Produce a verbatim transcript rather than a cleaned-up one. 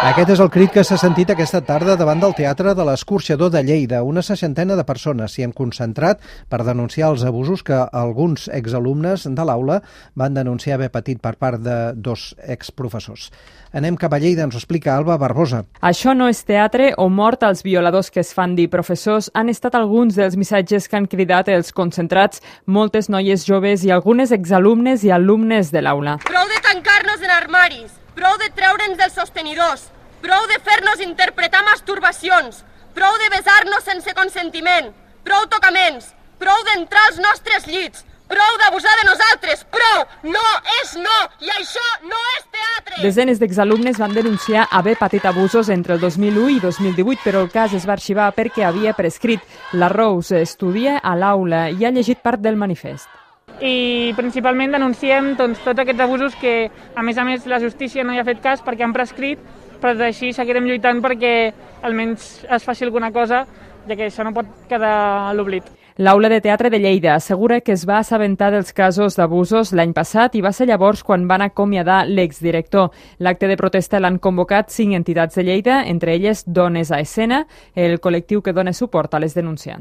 Aquest és el crit que s'ha sentit aquesta tarda davant del Teatre de l'Escorxador de Lleida. Una seixantena de persones s'hi han concentrat per denunciar els abusos que alguns exalumnes de l'aula van denunciar haver patit per part de dos exprofessors. Anem cap a Lleida, ens ho explica Alba Barbosa. Això no és teatre o mort als violadors que es fan dir professors han estat alguns dels missatges que han cridat els concentrats moltes noies joves i algunes exalumnes i alumnes de l'aula. Prou de tancar-nos en armaris, prou de treure'ns dels sostenidors, prou de fer-nos interpretar masturbacions, prou de besar-nos sense consentiment, prou tocaments, prou d'entrar als nostres llits, prou d'abusar de nosaltres, prou! No és no! I això no és teatre! Desenes d'exalumnes van denunciar haver patit abusos entre el dos mil u i dos mil divuit, però el cas es va arxivar perquè havia prescrit. La Rose estudia a l'aula i ha llegit part del manifest. I principalment denunciem doncs, tots aquests abusos que, a més a més, la justícia no hi ha fet cas perquè han prescrit, però així seguirem lluitant perquè almenys es faci alguna cosa, ja que això no pot quedar a l'oblit. L'Aula de Teatre de Lleida assegura que es va assabentar dels casos d'abusos l'any passat i va ser llavors quan van acomiadar l'exdirector. L'acte de protesta l'han convocat cinc entitats de Lleida, entre elles Dones a Escena, el col·lectiu que dona suport a les denunciants.